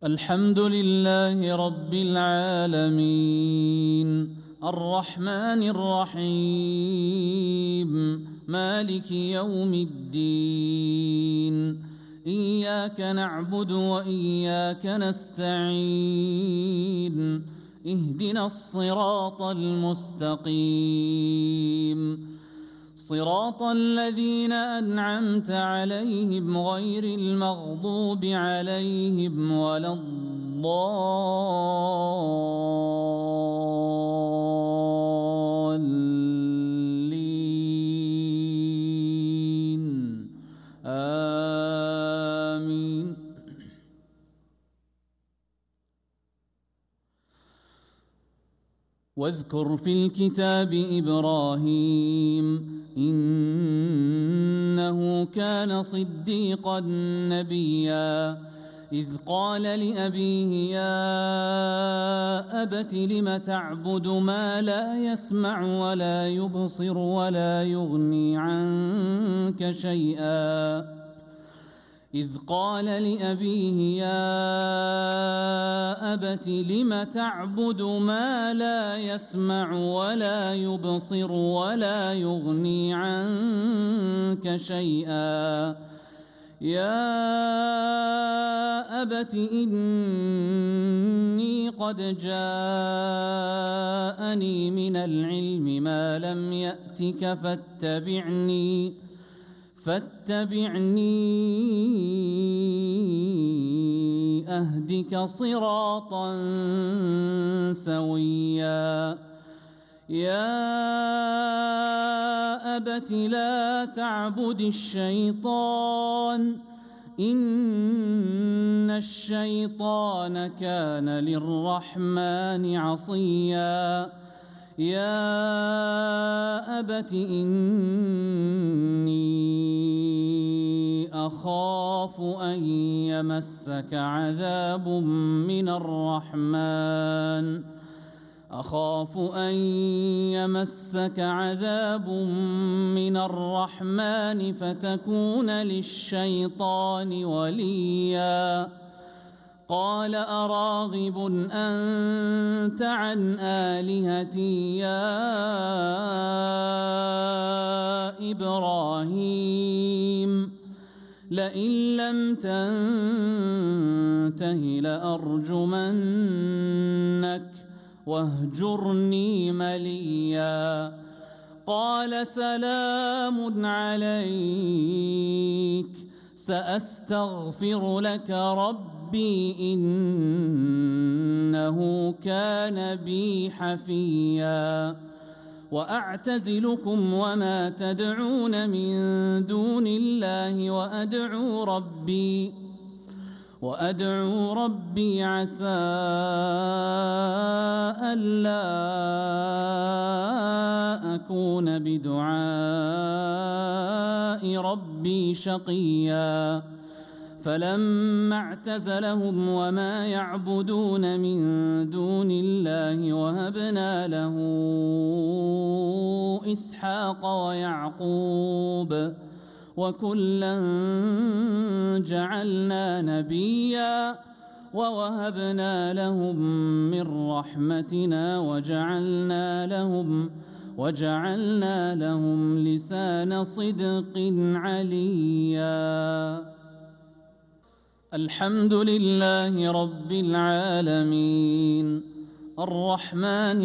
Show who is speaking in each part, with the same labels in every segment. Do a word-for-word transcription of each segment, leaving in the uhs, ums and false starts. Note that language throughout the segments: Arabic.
Speaker 1: الحمد لله رب العالمين الرحمن الرحيم مالك يوم الدين إياك نعبد وإياك نستعين اهدنا الصراط المستقيم صراط الذين أنعمت عليهم غير المغضوب عليهم ولا الضالين آمين. واذكر في الكتاب إبراهيم إنه كان صديقا نبيا إذ قال لأبيه يا أبت لم تعبد ما لا يسمع ولا يبصر ولا يغني عنك شيئا إذ قال لأبيه يا أبت لم تعبد ما لا يسمع ولا يبصر ولا يغني عنك شيئا يا أبت إني قد جاءني من العلم ما لم يأتك فاتبعني فاتبعني أهدك صراطا سويا يا أبت لا تعبد الشيطان إن الشيطان كان للرحمن عصيا يا أبت إني أخاف أن يمسك عذاب من الرحمن أخاف أن يمسك عذاب من الرحمن فتكون للشيطان وليا قال أراغب أنت عن آلهتي يا إبراهيم لئن لم تنته لأرجمنك واهجرني مليا قال سلام عليك سأستغفر لك ربي إنه كان بي حفيا وأعتزلكم وما تدعون من دون الله وأدعو ربي وأدعو ربي عسى ألا أكون بدعاء ربي شقيا فلما اعتزلهم وما يعبدون من دون الله وهبنا له إسحاق ويعقوب وكلا جعلنا نبيا ووهبنا لهم من رحمتنا وجعلنا لهم وجعلنا لهم لسان صدق عليا. الحمد لله رب العالمين الرحمن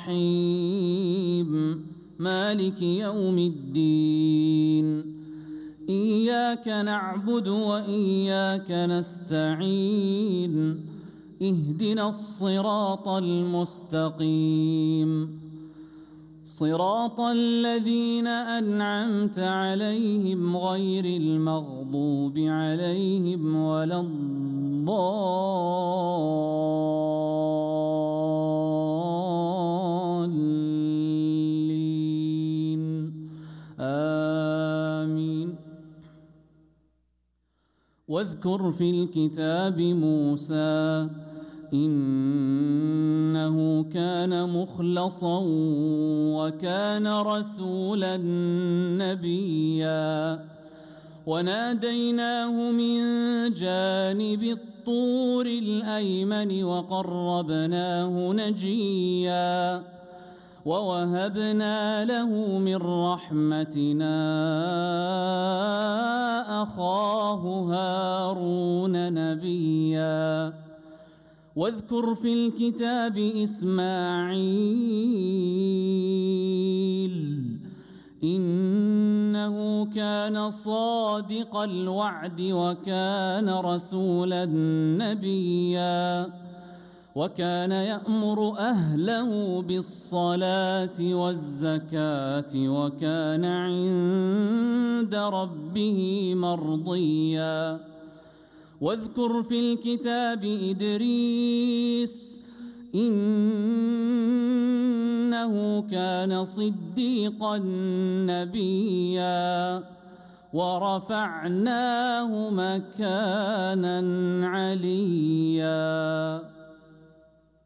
Speaker 1: الرحيم مالك يوم الدين إياك نعبد وإياك نستعين اهدنا الصراط المستقيم صراط الذين أنعمت عليهم غير المغضوب عليهم ولا الضالين آمين. واذكر في الكتاب موسى إنه كان مخلصا وكان رسولا نبيا وناديناه من جانب الطور الأيمن وقربناه نجيا ووهبنا له من رحمتنا أخاه هارون نبيا واذكر في الكتاب إسماعيل إنه كان صادق الوعد وكان رسولا نبيا وكان يأمر أهله بالصلاة والزكاة وكان عند ربه مرضيا واذكر في الكتاب إدريس إنه كان صديقا نبيا ورفعناه مكانا عليا.